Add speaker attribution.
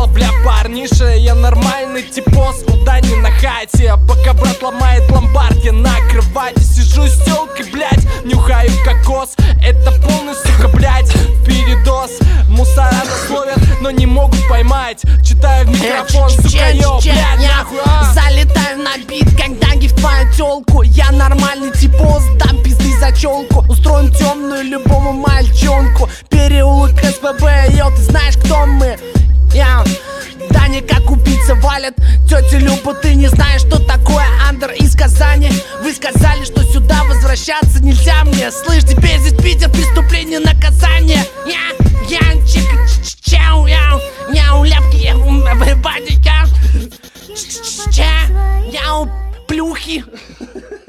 Speaker 1: сказал, бля, парниша, я нормальный типос, куда не на хате. Пока брат ломает ломбард, я на кровати сижу с тёлкой, блядь, нюхаю кокос. Это полный, сука, блядь, передоз. Мусора нас ловят, но не могут поймать. Читаю в микрофон, сука, йо, блядь, нахуй.
Speaker 2: Залетаю на бит, когда гифаю тёлку. Я нормальный типос, дам пизды за чёлку. Устроим темную любому мальчонку. Переулок СПБ, йо, ты знаешь, кто мы? Даня как убийца валят. Тётя Люба, ты не знаешь, что такое андер из Казани. Вы сказали, что сюда возвращаться нельзя мне. Слышь, теперь здесь Питер, преступление, наказание. Яу, ляпки, everybody, яу, плюхи.